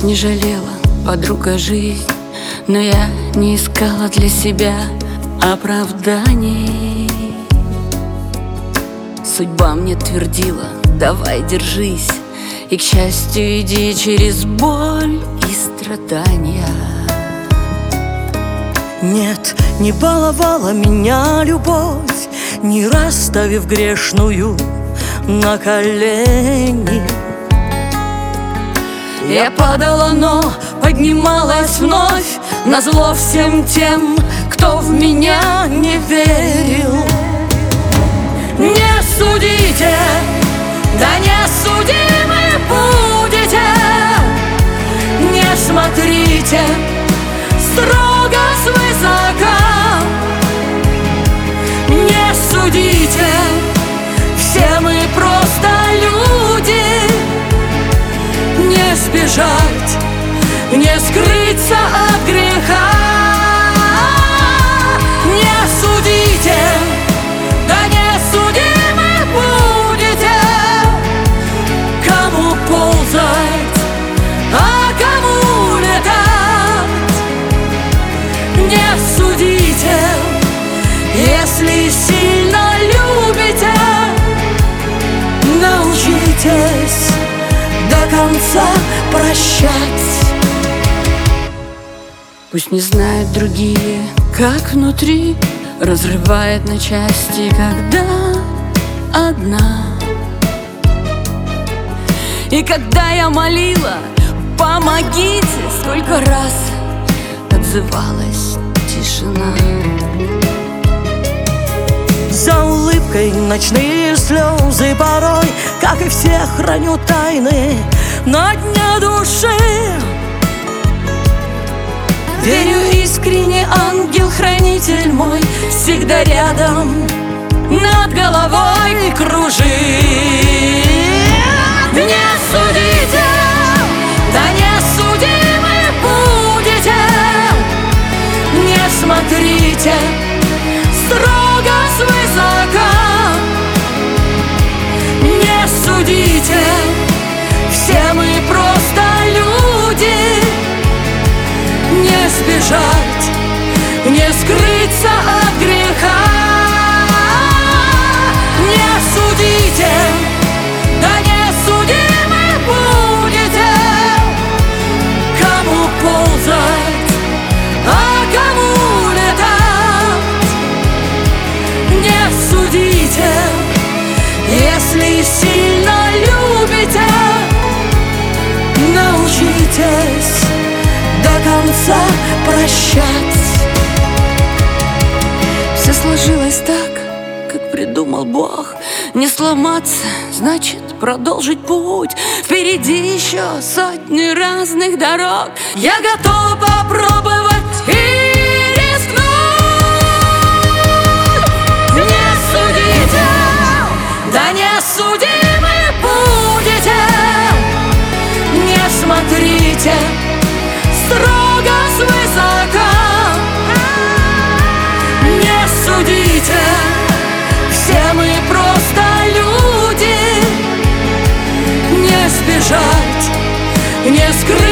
не жалела, подруга, жизнь, но я не искала для себя оправданий. Судьба мне твердила: давай, держись, и, к счастью, иди через боль и страдания. Нет, не баловала меня любовь, не расставив грешную на колени. Я падала, но поднималась вновь, назло всем тем, кто в меня не верил. Не судите, да не судимы будете. Не смотрите строго свысока. Не судите, все мы просто люди. Не сбежать, не скрыться от греха. Не судите, да не судимы будете. Кому ползать, а кому летать. Не судите, если сильно любите. Научитесь до конца прощать. Пусть не знают другие, как внутри разрывает на части, когда одна. И когда я молила: помогите, сколько раз отзывалась тишина. За улыбкой ночные слезы порой, как и все, храню тайны на дне души. Верю искренне, ангел-хранитель мой всегда рядом, над головой кружит. Не судите, да не судимы будете. Не смотрите строго свысока. Не судите, все мы просто люди. Не сбежать, не скрыться от греха. Не судите, да не судимы будете. Кому ползать, а кому летать. Не судите, если сильно любите. Научитесь до конца прощать. Все сложилось так, как придумал Бог. Не сломаться, значит продолжить путь. Впереди еще сотни разных дорог. Я готова попробовать и рискнуть. Не судите, да не судимы будете. Не смотрите строго свысока. Не судите, все мы просто люди. Не сбежать, не скрыть